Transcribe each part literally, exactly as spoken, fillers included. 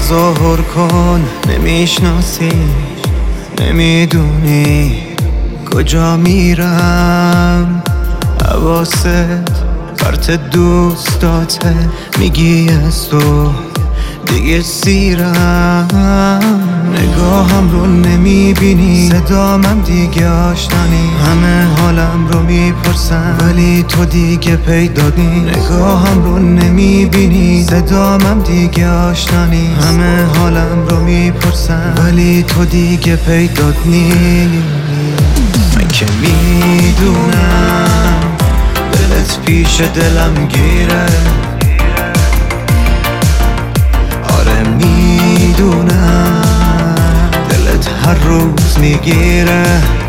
تظاهر کن نمیشناسی، نمیدونی کجا میرم. حواست پرت دوستاته، میگی از تو دیگه سیرم. نگاهم رو نمیبینی، صدامم دیگه آشنانی. همه حالم رو میپرسن ولی تو دیگه پیدات نیست. نگاهم رو نمیبینی، صدامم دیگه آشنانی. همه حالم رو میپرسن ولی تو دیگه پیدات نیست. من که میدونم دلت پیش دلم گیره، میدونم دلت هر روز میگیره.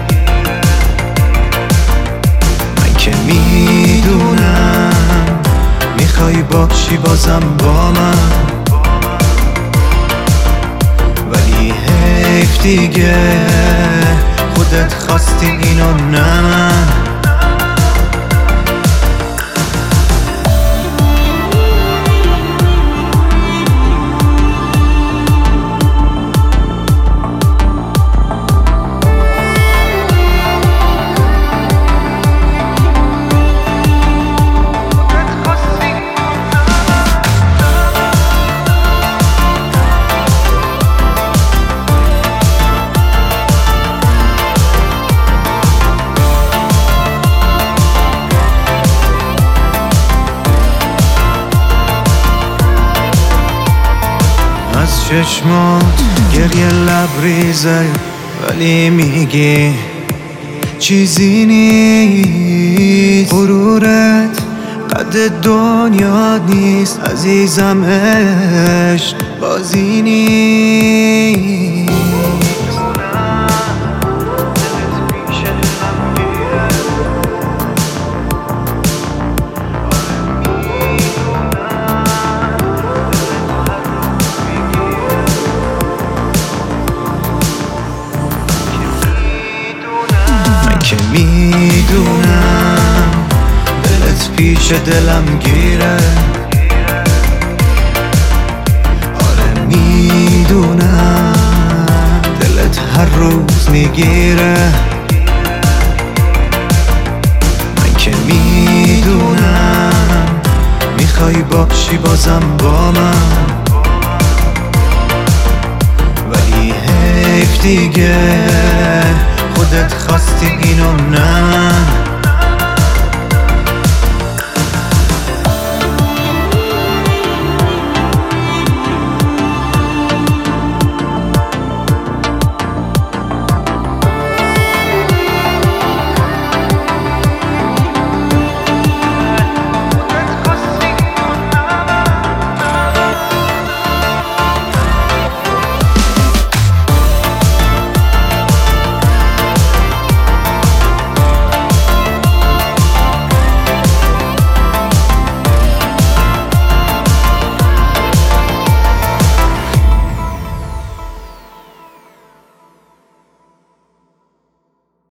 من که میدونم میخوای باشی بازم با من، ولی حیف دیگه خودت خواستی اینو نه من. از چشمات گریه لبریزه ولی میگی چیزی نیست. غرورت قد دنیا نیست عزیزم، عشق بازی نیست. که میدونم دلت پیش دلم گیره، آره میدونم دلت هر روز میگیره. من که میدونم میخوای باشی بازم با من، ولی حیف دیگه